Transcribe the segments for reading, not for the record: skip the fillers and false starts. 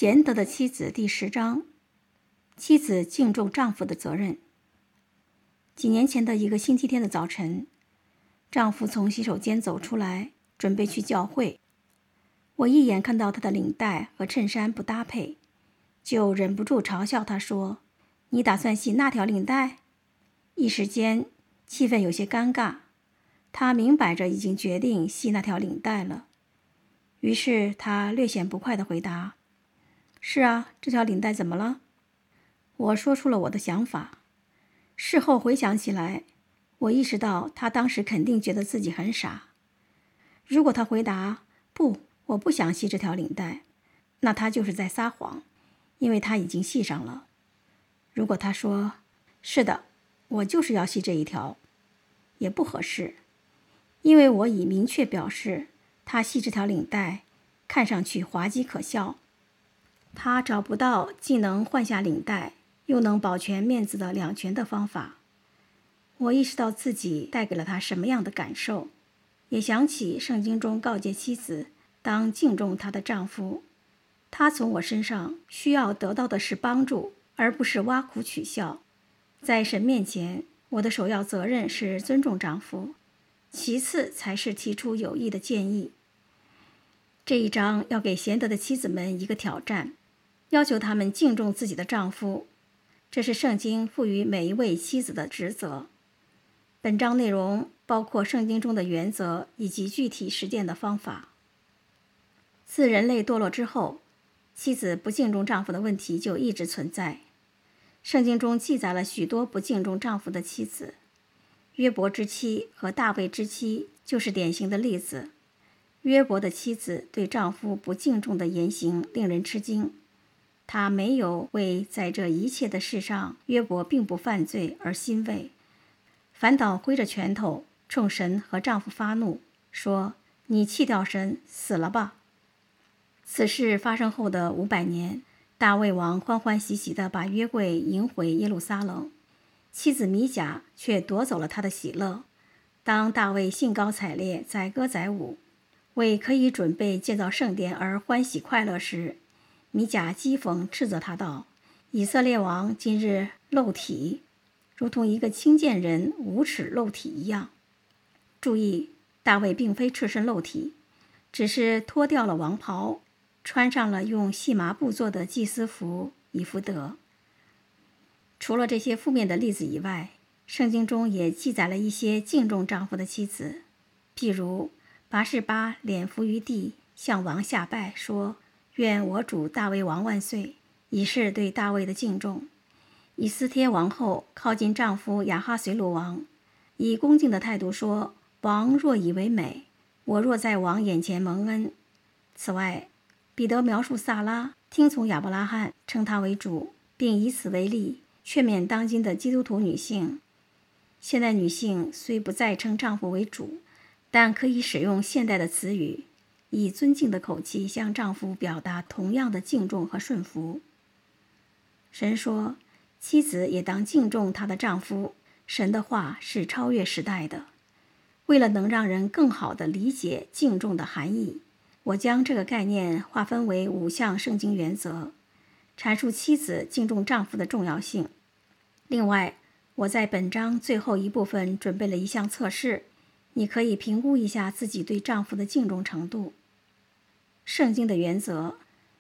贤德的妻子第10章，妻子敬重丈夫的责任。几年前的一个星期天的早晨，丈夫从洗手间走出来，准备去教会。我一眼看到他的领带和衬衫不搭配，就忍不住嘲笑他说：“你打算系那条领带？”一时间，气氛有些尴尬。他明摆着已经决定系那条领带了。于是他略显不快地回答：“是啊，这条领带怎么了？”我说出了我的想法。事后回想起来，我意识到他当时肯定觉得自己很傻。如果他回答“不，我不想系这条领带”，那他就是在撒谎，因为他已经系上了。如果他说“是的，我就是要系这一条”，也不合适，因为我已明确表示他系这条领带看上去滑稽可笑。他找不到既能换下领带又能保全面子的两全的方法。我意识到自己带给了他什么样的感受，也想起圣经中告诫妻子当敬重她的丈夫。他从我身上需要得到的是帮助，而不是挖苦取笑。在神面前，我的首要责任是尊重丈夫，其次才是提出有益的建议。这一章要给贤德的妻子们一个挑战，要求他们敬重自己的丈夫，这是圣经赋予每一位妻子的职责。本章内容包括圣经中的原则以及具体实践的方法。自人类堕落之后，妻子不敬重丈夫的问题就一直存在。圣经中记载了许多不敬重丈夫的妻子，约伯之妻和大卫之妻就是典型的例子。约伯的妻子对丈夫不敬重的言行令人吃惊，她没有为在这一切的事上约伯并不犯罪而欣慰，反倒挥着拳头冲神和丈夫发怒，说：“你弃掉神，死了吧。”此事发生后的500年，大卫王欢欢喜喜地把约柜迎回耶路撒冷，妻子米甲却夺走了他的喜乐。当大卫兴高采烈载歌载舞，为可以准备建造圣殿而欢喜快乐时，米甲讥讽斥责他道：“以色列王今日露体，如同一个轻贱人无耻露体一样。”注意，大卫并非赤身露体，只是脱掉了王袍，穿上了用细麻布做的祭司服以弗得。除了这些负面的例子以外，圣经中也记载了一些敬重丈夫的妻子，譬如拔示巴脸伏于地，向王下拜，说：“愿我主大卫王万岁！”以示对大卫的敬重。以斯帖王后靠近丈夫亚哈随鲁王，以恭敬的态度说：“王若以为美，我若在王眼前蒙恩。”此外，彼得描述撒拉听从亚伯拉罕，称他为主，并以此为例，劝勉当今的基督徒女性。现代女性虽不再称丈夫为主，但可以使用现代的词语，以尊敬的口气向丈夫表达同样的敬重和顺服。神说，妻子也当敬重她的丈夫。神的话是超越时代的。为了能让人更好地理解敬重的含义，我将这个概念划分为5项圣经原则，阐述妻子敬重丈夫的重要性。另外，我在本章最后一部分准备了一项测试，你可以评估一下自己对丈夫的敬重程度。圣经的原则：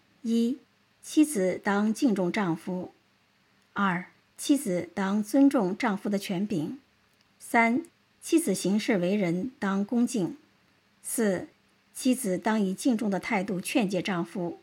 1. 妻子当敬重丈夫； 2. 妻子当尊重丈夫的权柄； 3. 妻子行事为人当恭敬； 4. 妻子当以敬重的态度劝诫丈夫；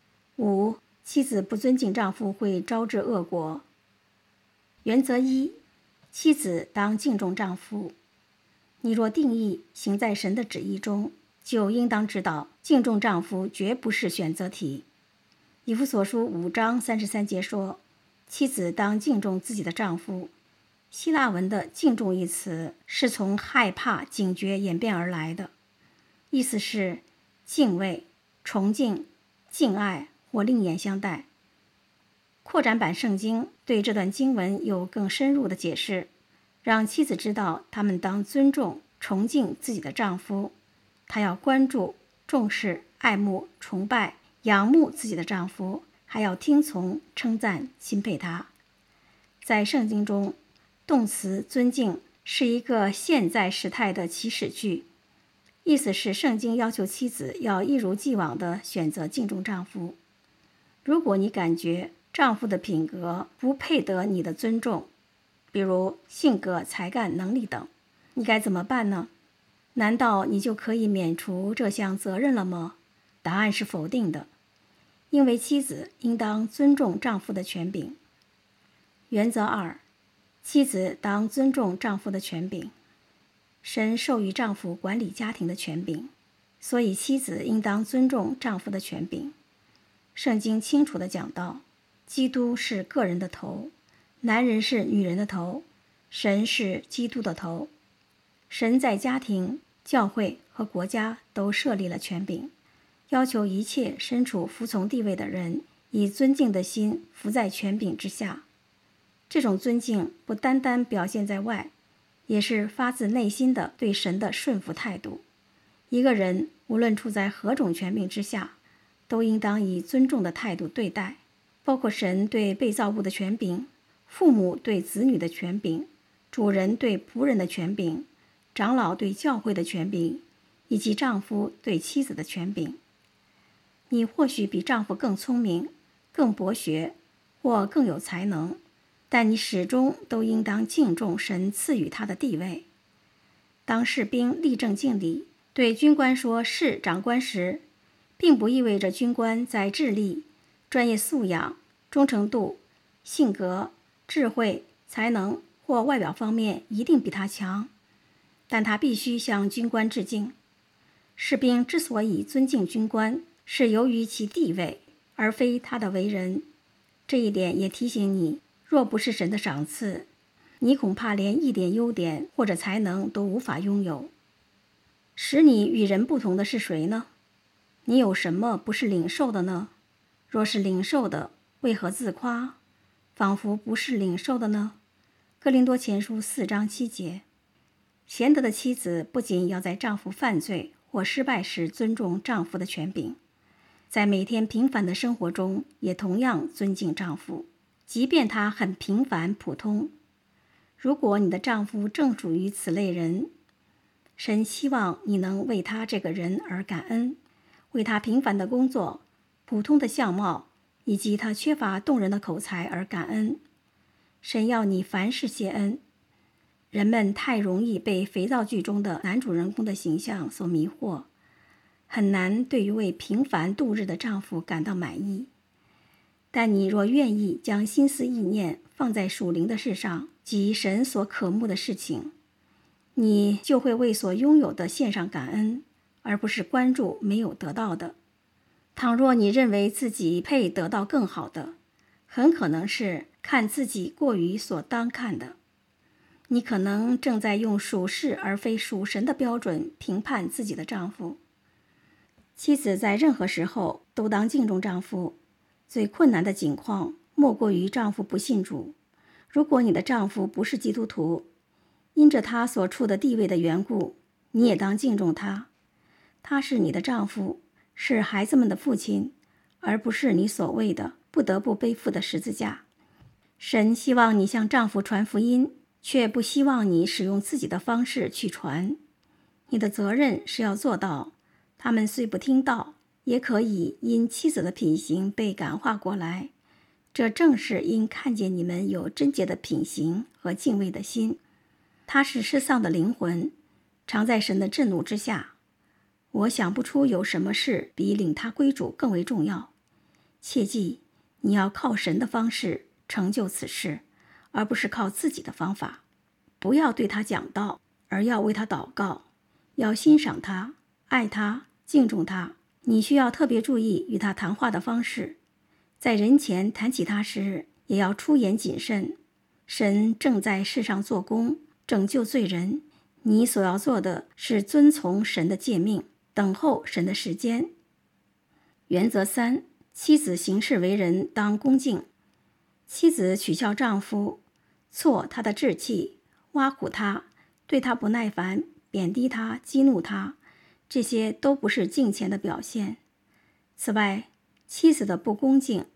5. 妻子不尊敬丈夫会招致恶果。原则1：妻子当敬重丈夫。你若定义行在神的旨意中，就应当知道敬重丈夫绝不是选择题。以弗所书5章33节说，妻子当敬重自己的丈夫。希腊文的敬重一词是从害怕、警觉演变而来的，意思是敬畏、崇敬、敬爱或另眼相待。扩展版圣经对这段经文有更深入的解释，让妻子知道她们当尊重、崇敬自己的丈夫，她要关注、重视、爱慕、崇拜、仰慕自己的丈夫， 还要听从、称赞、钦佩他。在圣经中，动词尊敬是一个现在时态的祈使句，意思是圣经要求妻子要一如既往地选择敬重丈夫。如果你感觉丈夫的品格不配得你的尊重，比如性格、才干、能力等，你该怎么办呢？难道你就可以免除这项责任了吗？答案是否定的，因为妻子应当尊重丈夫的权柄。原则2，妻子当尊重丈夫的权柄。神授予丈夫管理家庭的权柄，所以妻子应当尊重丈夫的权柄。圣经清楚地讲到，基督是个人的头，男人是女人的头，神是基督的头。神在家庭、教会和国家都设立了权柄，要求一切身处服从地位的人以尊敬的心服在权柄之下。这种尊敬不单单表现在外，也是发自内心的对神的顺服态度。一个人无论处在何种权柄之下，都应当以尊重的态度对待，包括神对被造物的权柄，父母对子女的权柄，主人对仆人的权柄，长老对教会的权柄，以及丈夫对妻子的权柄。你或许比丈夫更聪明、更博学或更有才能，但你始终都应当敬重神赐予他的地位。当士兵立正敬礼，对军官说是长官时，并不意味着军官在智力、专业素养、忠诚度、性格、智慧、才能或外表方面一定比他强，但他必须向军官致敬。士兵之所以尊敬军官，是由于其地位，而非他的为人。这一点也提醒你，若不是神的赏赐，你恐怕连一点优点或者才能都无法拥有。使你与人不同的是谁呢？你有什么不是领受的呢？若是领受的，为何自夸，仿佛不是领受的呢？哥林多前书4章7节。贤德的妻子不仅要在丈夫犯罪或失败时尊重丈夫的权柄，在每天平凡的生活中也同样尊敬丈夫，即便他很平凡普通。如果你的丈夫正属于此类人，神希望你能为他这个人而感恩，为他平凡的工作、普通的相貌以及他缺乏动人的口才而感恩。神要你凡事谢恩。人们太容易被肥皂剧中的男主人公的形象所迷惑，很难对于为平凡度日的丈夫感到满意。但你若愿意将心思意念放在属灵的事上，即神所渴慕的事情，你就会为所拥有的献上感恩，而不是关注没有得到的。倘若你认为自己配得到更好的，很可能是看自己过于所当看的。你可能正在用属世而非属神的标准评判自己的丈夫。妻子在任何时候都当敬重丈夫，最困难的境况莫过于丈夫不信主。如果你的丈夫不是基督徒，因着他所处的地位的缘故，你也当敬重他。他是你的丈夫，是孩子们的父亲，而不是你所谓的不得不背负的十字架。神希望你向丈夫传福音，却不希望你使用自己的方式去传。你的责任是要做到，他们虽不听到，也可以因妻子的品行被感化过来。这正是因看见你们有贞洁的品行和敬畏的心。他是失丧的灵魂，常在神的震怒之下。我想不出有什么事比领他归主更为重要。切记，你要靠神的方式成就此事，而不是靠自己的方法。不要对他讲道，而要为他祷告。要欣赏他，爱他，敬重他。你需要特别注意与他谈话的方式，在人前谈起他时，也要出言谨慎。神正在世上做工，拯救罪人。你所要做的是遵从神的诫命，等候神的时间。原则3，妻子行事为人当恭敬。妻子取笑丈夫，挫他的志气，挖苦他，对他不耐烦，贬低他，激怒他，这些都不是敬虔的表现。此外，妻子的不恭敬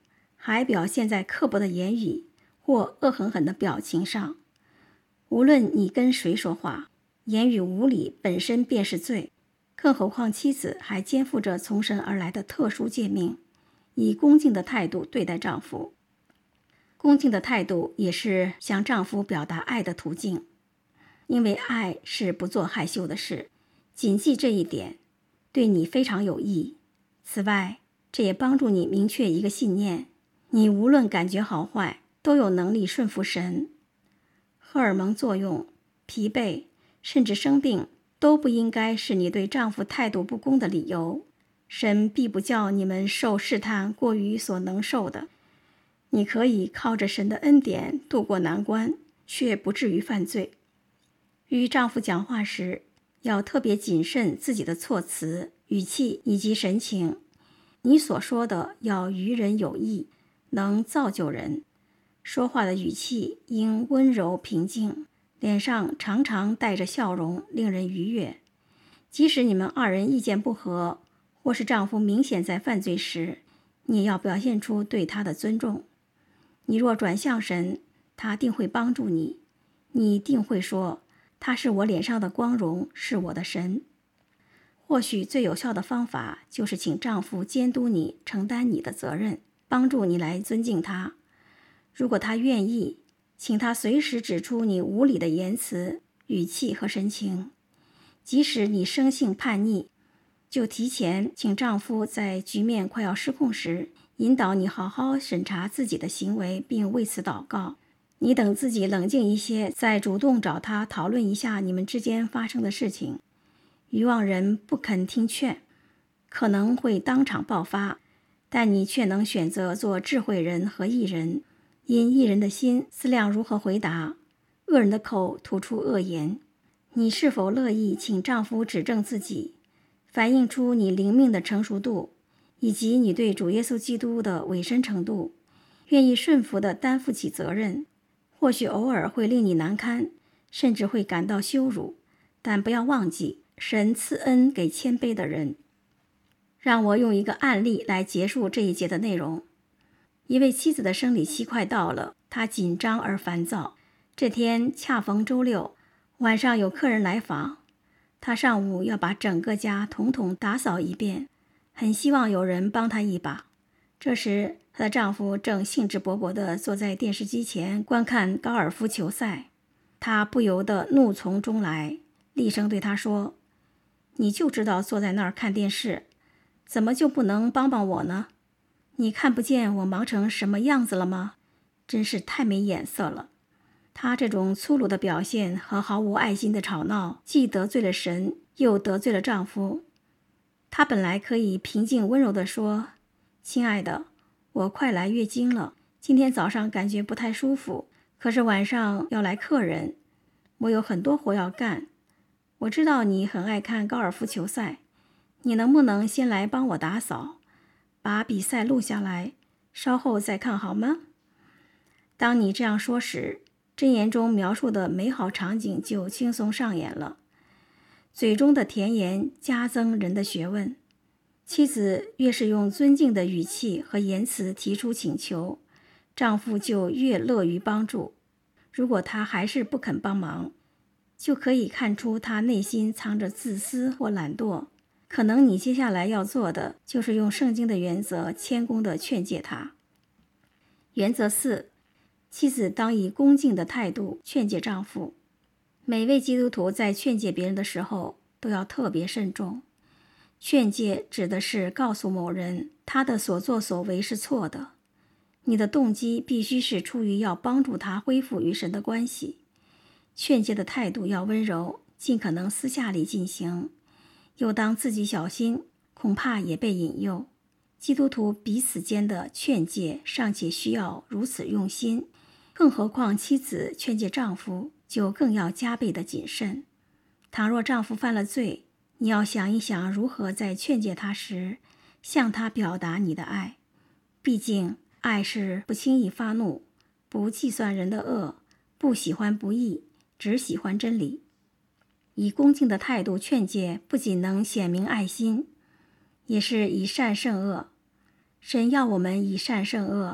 还表现在刻薄的言语或恶狠狠的表情上。无论你跟谁说话，言语无礼本身便是罪，更何况妻子还肩负着从神而来的特殊诫命，以恭敬的态度对待丈夫。恭敬的态度也是向丈夫表达爱的途径，因为爱是不做害羞的事，谨记这一点，对你非常有益。此外，这也帮助你明确一个信念，你无论感觉好坏，都有能力顺服神。荷尔蒙作用、疲惫，甚至生病，都不应该是你对丈夫态度不公的理由。神必不叫你们受试探过于所能受的。你可以靠着神的恩典度过难关，却不至于犯罪。与丈夫讲话时，要特别谨慎自己的措辞、语气以及神情。你所说的要于人有益，能造就人。说话的语气应温柔平静，脸上常常带着笑容，令人愉悦。即使你们二人意见不合，或是丈夫明显在犯罪时，你也要表现出对他的尊重。你若转向神，他定会帮助你。你一定会说，他是我脸上的光荣，是我的神。或许最有效的方法就是请丈夫监督你，承担你的责任，帮助你来尊敬他。如果他愿意，请他随时指出你无理的言辞、语气和神情。即使你生性叛逆，就提前请丈夫在局面快要失控时，引导你好好审查自己的行为，并为此祷告。你等自己冷静一些，再主动找他讨论一下你们之间发生的事情。愚妄人不肯听劝，可能会当场爆发，但你却能选择做智慧人和义人，因义人的心思量如何回答，恶人的口吐出恶言。你是否乐意请丈夫指正自己，反映出你灵命的成熟度，以及你对主耶稣基督的委身程度，愿意顺服地担负起责任？或许偶尔会令你难堪，甚至会感到羞辱，但不要忘记，神赐恩给谦卑的人。让我用一个案例来结束这一节的内容。一位妻子的生理期快到了，她紧张而烦躁。这天恰逢周六，晚上有客人来访，她上午要把整个家统统打扫一遍，很希望有人帮她一把。这时，她的丈夫正兴致勃勃地坐在电视机前观看高尔夫球赛，她不由得怒从中来，厉声对他说：“你就知道坐在那儿看电视，怎么就不能帮帮我呢？你看不见我忙成什么样子了吗？真是太没眼色了。”她这种粗鲁的表现和毫无爱心的吵闹，既得罪了神，又得罪了丈夫。她本来可以平静温柔地说：“亲爱的，我快来月经了，今天早上感觉不太舒服，可是晚上要来客人，我有很多活要干。我知道你很爱看高尔夫球赛，你能不能先来帮我打扫，把比赛录下来，稍后再看好吗？”当你这样说时，箴言中描述的美好场景就轻松上演了。嘴中的甜言加增人的学问。妻子越是用尊敬的语气和言辞提出请求，丈夫就越乐于帮助。如果他还是不肯帮忙，就可以看出他内心藏着自私或懒惰。可能你接下来要做的就是用圣经的原则谦恭地劝诫他。原则4，妻子当以恭敬的态度劝诫丈夫。每位基督徒在劝诫别人的时候都要特别慎重。劝诫指的是告诉某人他的所作所为是错的，你的动机必须是出于要帮助他恢复与神的关系。劝诫的态度要温柔，尽可能私下里进行，又当自己小心，恐怕也被引诱。基督徒彼此间的劝诫尚且需要如此用心，更何况妻子劝诫丈夫，就更要加倍的谨慎。倘若丈夫犯了罪，你要想一想如何在劝诫他时向他表达你的爱。毕竟爱是不轻易发怒，不计算人的恶，不喜欢不义，只喜欢真理。以恭敬的态度劝诫，不仅能显明爱心，也是以善胜恶。神要我们以善胜恶，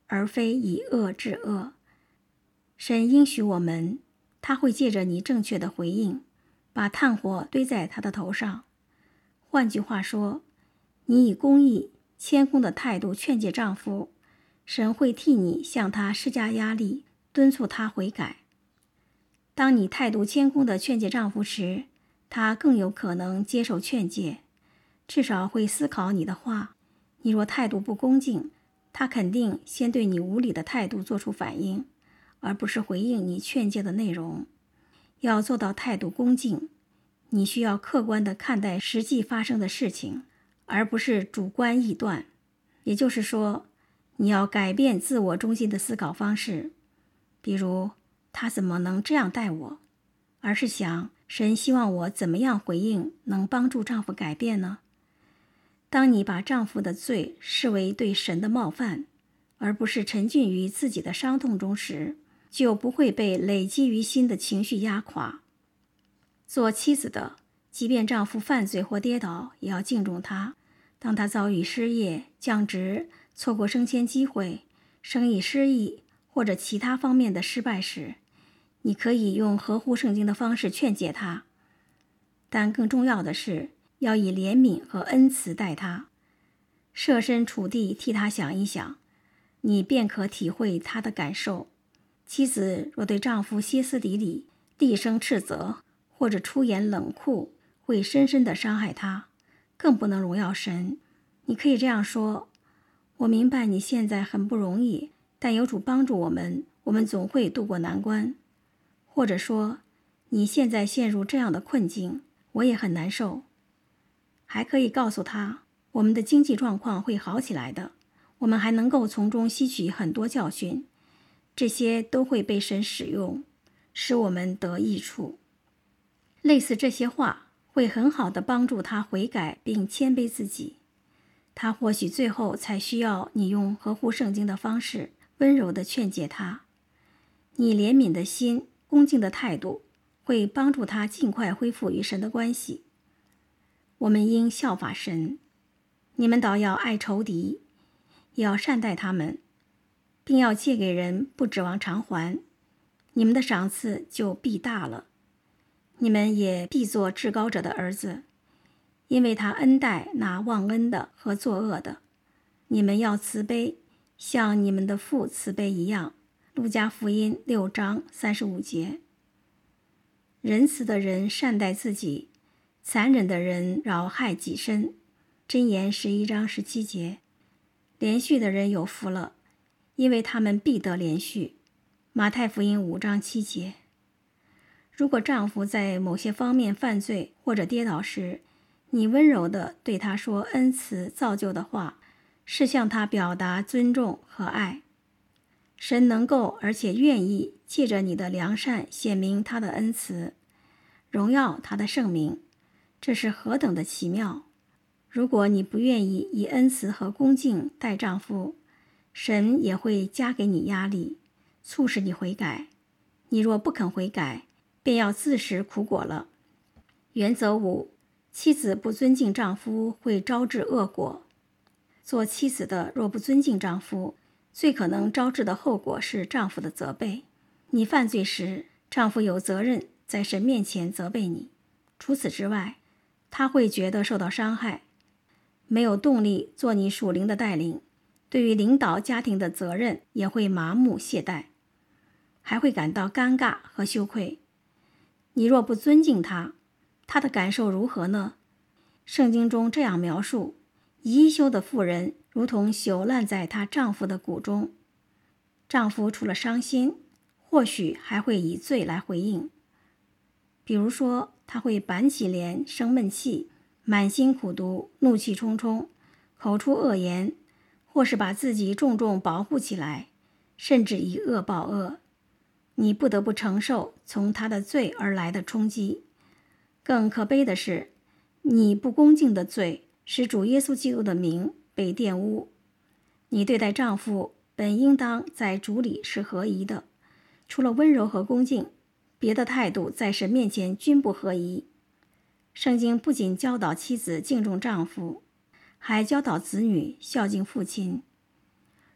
而非以恶制恶。神应许我们，他会借着你正确的回应，把炭火堆在他的头上。换句话说，你以公义、谦恭的态度劝诫丈夫，神会替你向他施加压力，敦促他悔改。当你态度谦恭地劝诫丈夫时，他更有可能接受劝诫，至少会思考你的话。你若态度不恭敬，他肯定先对你无理的态度做出反应，而不是回应你劝诫的内容。要做到态度恭敬，你需要客观地看待实际发生的事情，而不是主观臆断。也就是说，你要改变自我中心的思考方式，比如他怎么能这样待我，而是想神希望我怎么样回应能帮助丈夫改变呢？当你把丈夫的罪视为对神的冒犯，而不是沉浸于自己的伤痛中时，就不会被累积于心的情绪压垮。做妻子的，即便丈夫犯罪或跌倒，也要敬重他。当他遭遇失业、降职、错过升迁机会、生意失意或者其他方面的失败时，你可以用合乎圣经的方式劝诫他，但更重要的是要以怜悯和恩慈待他，设身处地替他想一想，你便可体会他的感受。妻子若对丈夫歇斯底里、厉声斥责或者出言冷酷，会深深地伤害他，更不能荣耀神。你可以这样说：我明白你现在很不容易，但有主帮助我们总会度过难关。或者说，你现在陷入这样的困境，我也很难受。还可以告诉他，我们的经济状况会好起来的，我们还能够从中吸取很多教训，这些都会被神使用，使我们得益处。类似这些话会很好地帮助他悔改并谦卑自己。他或许最后才需要你用合乎圣经的方式温柔地劝诫他。你怜悯的心、恭敬的态度会帮助他尽快恢复与神的关系。我们应效法神，你们倒要爱仇敌，也要善待他们，并要借给人，不指望偿还，你们的赏赐就必大了。你们也必做至高者的儿子，因为他恩待那忘恩的和作恶的。你们要慈悲，像你们的父慈悲一样。路加福音6章35节。仁慈的人善待自己，残忍的人扰害己身。箴言11章17节。连续的人有福了，因为他们必得连续。马太福音5章7节。如果丈夫在某些方面犯罪或者跌倒时，你温柔地对他说恩慈造就的话，是向他表达尊重和爱。神能够而且愿意借着你的良善显明他的恩慈，荣耀他的圣名，这是何等的奇妙！如果你不愿意以恩慈和恭敬待丈夫，神也会加给你压力，促使你悔改。你若不肯悔改，便要自食苦果了。原则5：妻子不尊敬丈夫会招致恶果。做妻子的若不尊敬丈夫，最可能招致的后果是丈夫的责备。你犯罪时，丈夫有责任在神面前责备你。除此之外，他会觉得受到伤害，没有动力做你属灵的带领，对于领导家庭的责任也会麻木懈怠，还会感到尴尬和羞愧。你若不尊敬他，他的感受如何呢？圣经中这样描述：貽羞的妇人如同朽烂在她丈夫的骨中。丈夫除了伤心，或许还会以罪来回应。比如说，他会板起脸生闷气，满心苦毒，怒气冲冲，口出恶言，或是把自己重重保护起来，甚至以恶报恶。你不得不承受从他的罪而来的冲击。更可悲的是，你不恭敬的罪使主耶稣基督的名被玷污。你对待丈夫本应当在主里是合宜的，除了温柔和恭敬，别的态度在神面前均不合宜。圣经不仅教导妻子敬重丈夫，还教导子女孝敬父亲。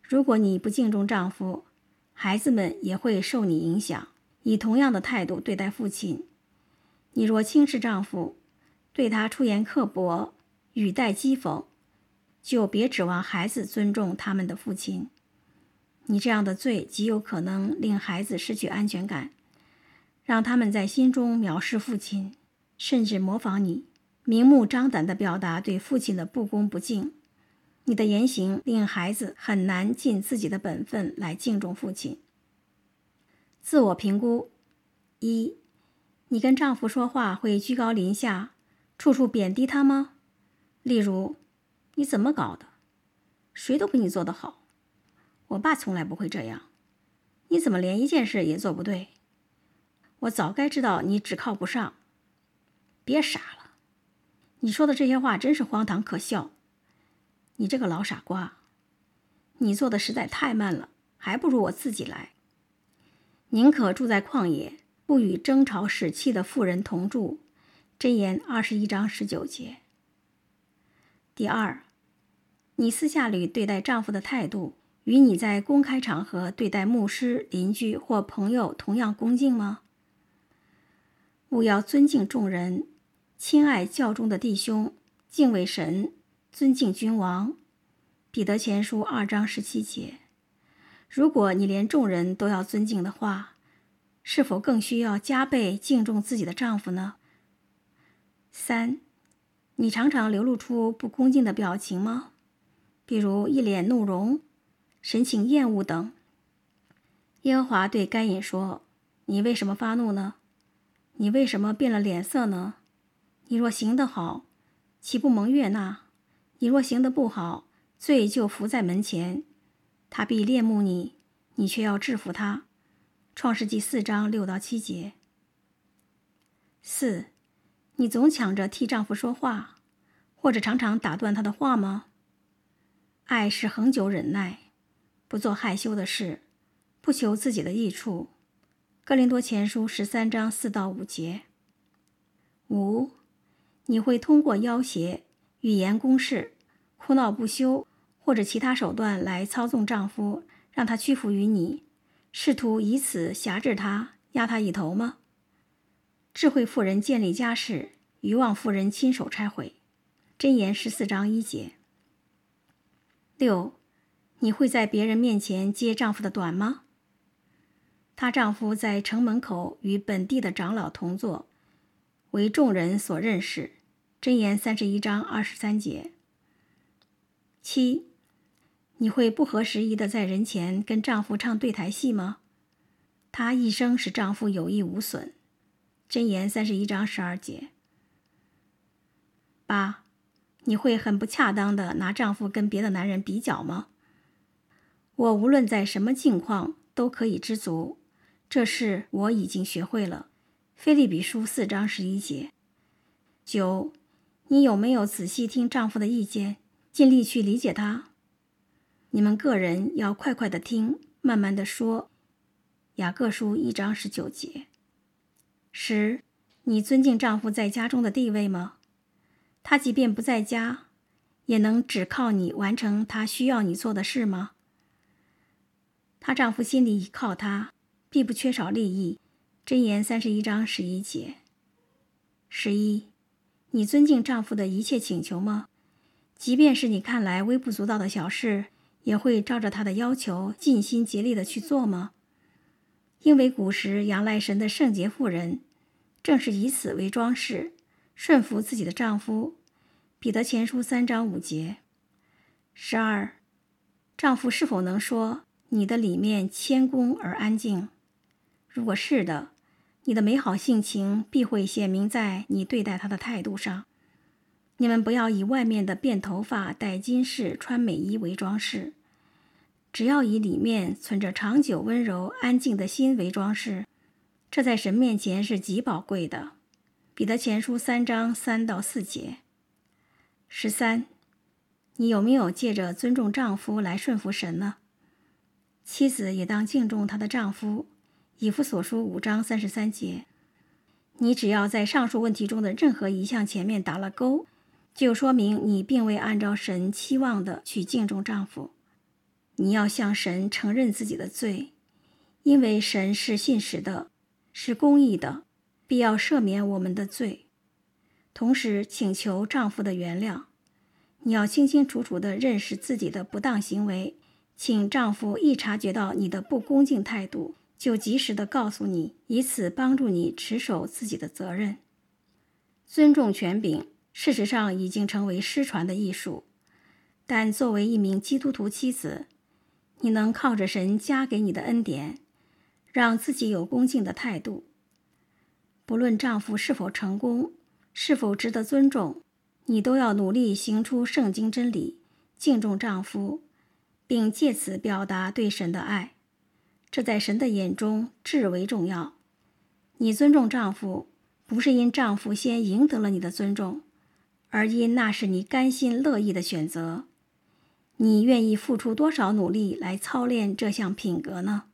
如果你不敬重丈夫，孩子们也会受你影响，以同样的态度对待父亲。你若轻视丈夫，对他出言刻薄，语带讥讽，就别指望孩子尊重他们的父亲。你这样的罪极有可能令孩子失去安全感，让他们在心中藐视父亲，甚至模仿你，明目张胆地表达对父亲的不恭不敬。你的言行令孩子很难尽自己的本分来敬重父亲。自我评估：一，你跟丈夫说话会居高临下，处处贬低他吗？例如，你怎么搞的？谁都比你做得好。我爸从来不会这样。你怎么连一件事也做不对？我早该知道你只靠不上。别傻了，你说的这些话真是荒唐可笑。你这个老傻瓜，你做的实在太慢了，还不如我自己来。宁可住在旷野，不与争吵使气的妇人同住。箴言21章19节。第二，你私下里对待丈夫的态度，与你在公开场合对待牧师、邻居或朋友同样恭敬吗？务要尊敬众人，亲爱教中的弟兄，敬畏神，尊敬君王。彼得前书2章17节。如果你连众人都要尊敬的话，是否更需要加倍敬重自己的丈夫呢？三，你常常流露出不恭敬的表情吗？比如一脸怒容、神情厌恶等。耶和华对该隐说：你为什么发怒呢？你为什么变了脸色呢？你若行得好，岂不蒙悦纳？你若行得不好，罪就伏在门前，他必恋慕你，你却要制服他。创世纪4章6到7节。四，你总抢着替丈夫说话，或者常常打断他的话吗？爱是恒久忍耐，不做害羞的事，不求自己的益处。哥林多前书13章4到5节。五，你会通过要挟、语言攻势、哭闹不休或者其他手段来操纵丈夫，让他屈服于你，试图以此辖制他，压他一头吗？智慧妇人建立家室，愚妄妇人亲手拆毁。箴言14章1节。六，你会在别人面前揭丈夫的短吗？她丈夫在城门口与本地的长老同坐，为众人所认识。箴言31章23节。七，你会不合时宜地在人前跟丈夫唱对台戏吗？她一生使丈夫有益无损。箴言31章12节。八，你会很不恰当地拿丈夫跟别的男人比较吗？我无论在什么境况都可以知足，这事我已经学会了。腓立比书4章11节。九，你有没有仔细听丈夫的意见，尽力去理解他？你们个人要快快地听，慢慢地说。雅各书1章19节。十，你尊敬丈夫在家中的地位吗？他即便不在家，也能只靠你完成他需要你做的事吗？她丈夫心里依靠她，必不缺少利益。箴言31章11节。11，你尊敬丈夫的一切请求吗？即便是你看来微不足道的小事，也会照着他的要求尽心竭力地去做吗？因为古时仰赖神的圣洁妇人，正是以此为装饰，顺服自己的丈夫。彼得前书3章5节。12，丈夫是否能说你的里面谦恭而安静？如果是的，你的美好性情必会显明在你对待他的态度上。你们不要以外面的辫头发、戴金饰、穿美衣为装饰，只要以里面存着长久温柔安静的心为装饰，这在神面前是极宝贵的。彼得前书3章3到4节。13，你有没有借着尊重丈夫来顺服神呢？妻子也当敬重她的丈夫。以弗所书5章33节。你只要在上述问题中的任何一项前面打了勾，就说明你并未按照神期望的去敬重丈夫。 你要向神承认自己的罪，因为神是信实的，是公义的，必要赦免我们的罪。同时请求丈夫的原谅。你要清清楚楚地认识自己的不当行为，请丈夫一察觉到你的不恭敬态度，就及时地告诉你，以此帮助你持守自己的责任。尊重权柄事实上已经成为失传的艺术，但作为一名基督徒妻子，你能靠着神加给你的恩典，让自己有恭敬的态度。不论丈夫是否成功，是否值得尊重，你都要努力行出圣经真理，敬重丈夫，并借此表达对神的爱。这在神的眼中至为重要。你尊重丈夫，不是因丈夫先赢得了你的尊重，而因那是你甘心乐意的选择。你愿意付出多少努力来操练这项品格呢？